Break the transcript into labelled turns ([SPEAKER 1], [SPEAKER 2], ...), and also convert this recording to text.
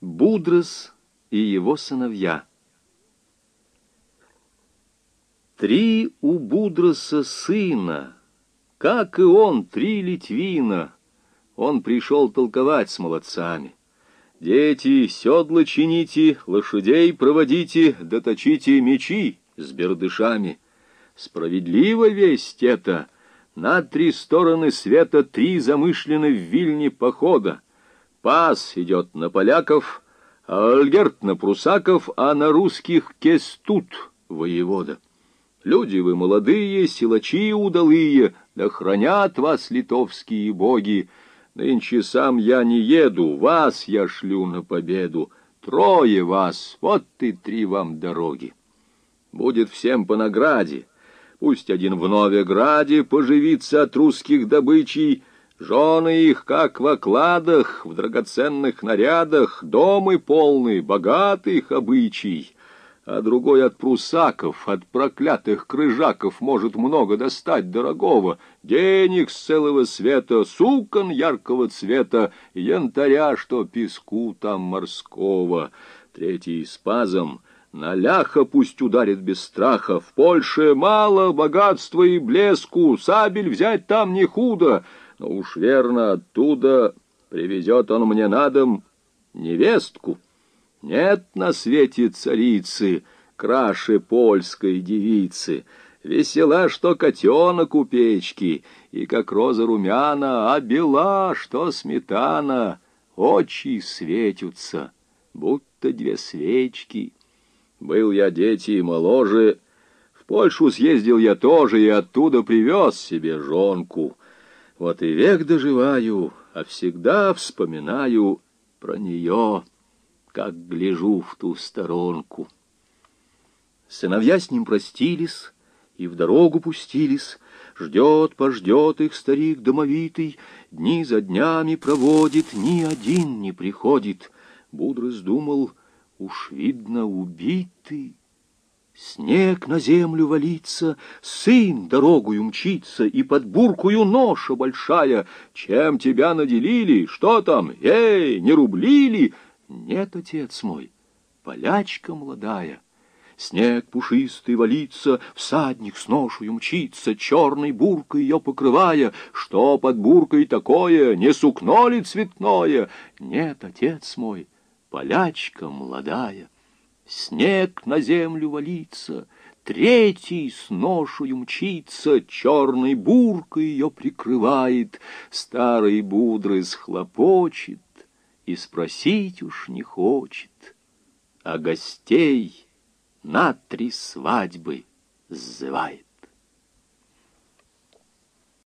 [SPEAKER 1] Будрос и его сыновья. 3 у Будроса сына, как и он, 3 литвина. Он пришел толковать с молодцами. Дети, седла чините, лошадей проводите, доточите мечи с бердышами. Справедливо весть это. На 3 стороны света 3 замышлены в Вильне похода. Пас идет на поляков, а Ольгерт на прусаков, а на русских Кестут воевода. Люди вы молодые, силачи удалые, да хранят вас литовские боги. Нынче сам я не еду, вас я шлю на победу. 3 вас, вот и 3 вам дороги. Будет всем по награде. Пусть один в Новеграде поживится от русских добычей, жены их, как в окладах, в драгоценных нарядах, домы полны, богатых обычай, а другой от прусаков, от проклятых крыжаков может много достать дорогого, денег с целого света, сукон яркого цвета, янтаря, что песку там морского. 3 спазом на ляха пусть ударит без страха. В Польше мало богатства и блеску, сабель взять там не худо, но уж верно оттуда привезет он мне на дом невестку. Нет на свете царицы краше польской девицы, весела, что котенок у печки, и как роза румяна, а бела, что сметана, очи светятся, будто 2 свечки. Был я, дети, моложе, в Польшу съездил я тоже, и оттуда привез себе жонку. Вот и век доживаю, а всегда вспоминаю про нее, как гляжу в ту сторонку. Сыновья с ним простились и в дорогу пустились. Ждет их старик домовитый, дни за днями проводит, ни один не приходит. Будрос думал, уж видно убитый. Снег на землю валится, сын дорогою мчится, и под буркую ноша большая. Чем тебя наделили? Что там? Эй, не рублили? Нет, отец мой, полячка молодая. Снег пушистый валится, всадник с ношею мчится, черной буркой ее покрывая. Что под буркой такое? Не сукно ли цветное? Нет, отец мой, полячка молодая. Снег на землю валится, 3 с ношею мчится, черной буркой ее прикрывает. Старый Будрос хлопочет и спросить уж не хочет, а гостей на 3 свадьбы сзывает.